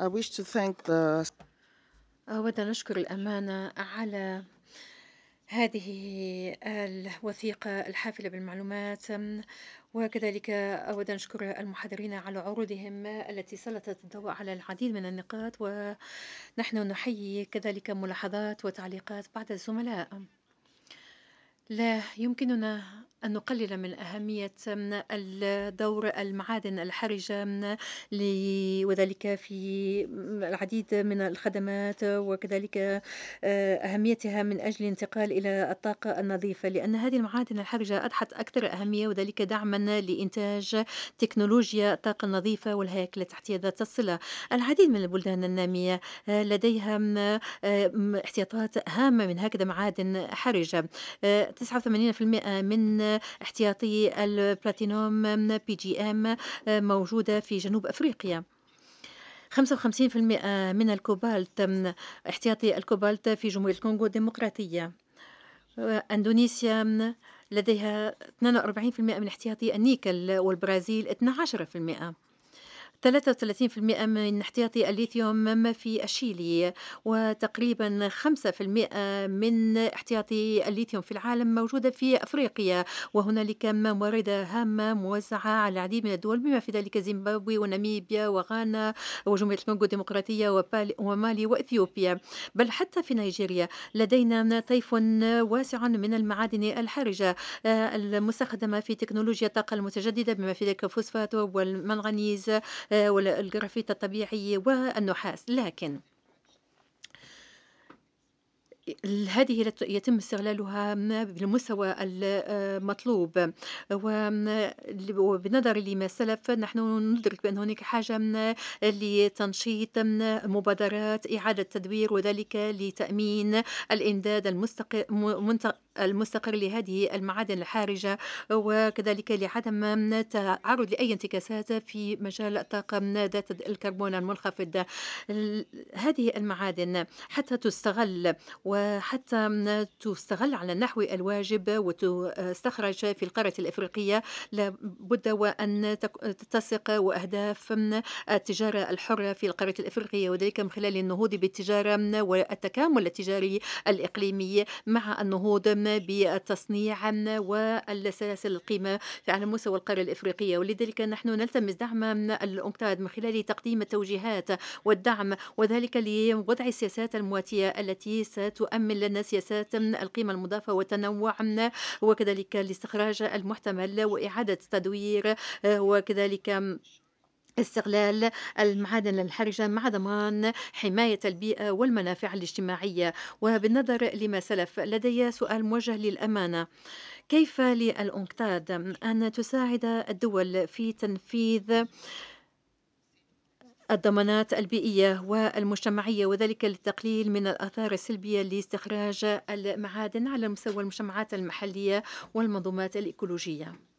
I wish to thank the أود أن أشكر الأمانة على هذه الوثيقة الحافلة بالمعلومات وكذلك أود أن أشكر المحاضرين على عروضهم التي سلطت الضوء على العديد من النقاط، ونحن نحيي كذلك ملاحظات وتعليقات بعض الزملاء. لا يمكننا أن نقلل من أهمية الدور المعادن الحرجة وذلك في العديد من الخدمات، وكذلك أهميتها من أجل الانتقال إلى الطاقة النظيفة، لأن هذه المعادن الحرجة أضحت أكثر أهمية، وذلك دعما لإنتاج تكنولوجيا الطاقة النظيفة والهياكل التحتية ذات الصلة. العديد من البلدان النامية لديها احتياطات هامة من هكذا معادن حرجة. 89% من احتياطي البلاتينوم PGM موجودة في جنوب أفريقيا. 55% من الكوبالت احتياطي الكوبالت في جمهورية الكونغو الديمقراطية. أندونيسيا لديها 42% من احتياطي النيكل، والبرازيل 12%. 33% من احتياطي الليثيوم في الشيلي، وتقريبا 5% من احتياطي الليثيوم في العالم موجودة في أفريقيا، وهنالك مواردة هامة موزعة على العديد من الدول بما في ذلك زيمبابوي وناميبيا وغانا وجمهورية الكونغو الديمقراطية ومالي وإثيوبيا، بل حتى في نيجيريا لدينا طيف واسع من المعادن الحرجة المستخدمة في تكنولوجيا الطاقة المتجددة بما في ذلك الفوسفات والمنغنيز والجرافيت الطبيعي والنحاس. لكن هذه يتم استغلالها بالمستوى المطلوب، وبنظر لما سلف نحن ندرك بأن هناك حاجة لتنشيط مبادرات إعادة تدوير، وذلك لتأمين الإمداد المستقر لهذه المعادن الحارجة، وكذلك لعدم تعرض لأي انتكاسات في مجال الطاقة ذات الكربون المنخفض. هذه المعادن حتى تستغل وحتى تستغل على النحو الواجب وتستخرج في القارة الإفريقية، لابد وأن تتسق وأهداف التجارة الحرة في القارة الإفريقية، وذلك من خلال النهوض بالتجارة والتكامل التجاري الإقليمي مع النهوض بالتصنيع والسلاسل القيمة على مستوى القارة الإفريقية. ولذلك نحن نلتمس دعم الأنكتاد من خلال تقديم التوجيهات والدعم، وذلك لوضع السياسات المواتية التي ستؤمن لنا سياسات القيمة المضافة والتنوع، وكذلك الاستخراج المحتمل وإعادة تدوير، وكذلك استغلال المعادن الحرجة مع ضمان حماية البيئة والمنافع الاجتماعية. وبالنظر لما سلف لدي سؤال موجه للأمانة: كيف للأنكتاد أن تساعد الدول في تنفيذ الضمانات البيئية والمجتمعية، وذلك للتقليل من الآثار السلبية لاستخراج المعادن على مستوى المجتمعات المحلية والمنظومات الإيكولوجية؟